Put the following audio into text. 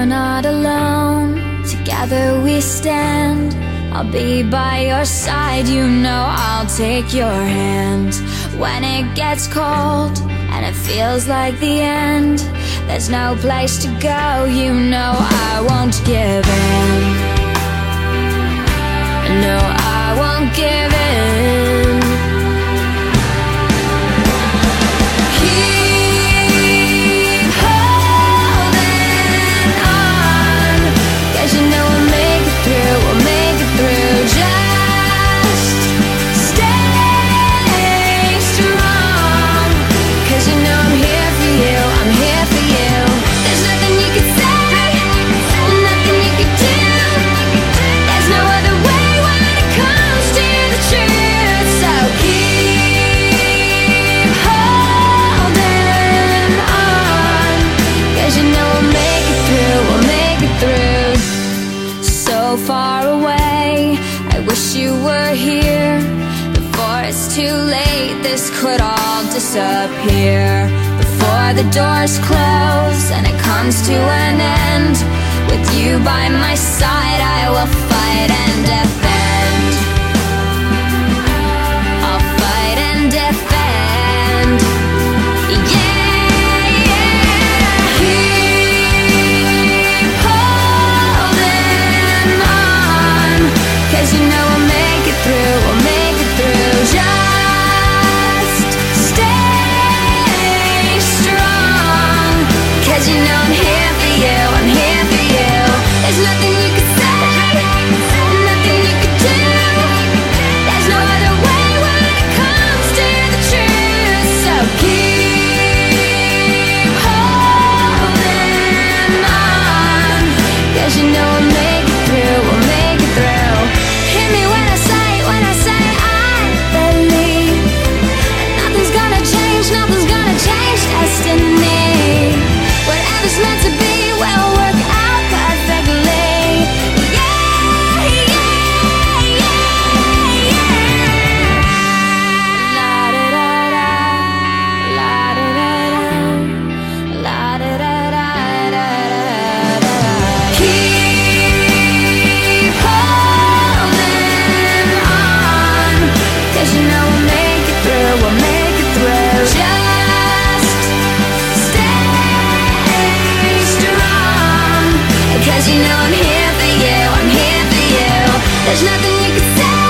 You're not alone, together we stand. I'll be by your side, you know I'll take your hand. When it gets cold and it feels like the end, there's no place to go, you know I won't give in. No, I won't give in. Keep holding on, 'cause you know we'll make it through, we'll make it through. Just stay strong, 'cause you know I'm here for you, I'm here for you. There's nothing you can say, nothing you can do. There's no other way when it comes to the truth. So keep holding on, 'cause you know we'll make it through, we'll make it through. So far away, I wish you were here. Before it's too late, this could all disappear. Before the doors close and it comes to an end, with you by my side, I will fight and defend. I'll fight and defend. Yeah, yeah. Keep holding on, 'cause you know we'll make it through, we'll make it through. Just stay strong, 'cause you know I'm here for you, I'm here for you. There's nothing you can say, nothing you can do. There's no other way when it comes to the truth. So keep holding on, 'cause you know we'll make it through, we'll make it through. Hear me when I say I believe nothing's gonna change, nothing's gonna change destiny. Whatever's meant to be will work out perfectly. Yeah, yeah, yeah, yeah. La da da da, la da da da, la da da da da da. Keep holding on, 'cause you know we'll make it through, we'll make it through. Just stay strong, 'cause you know I'm here for you, I'm here for you. There's nothing you can say,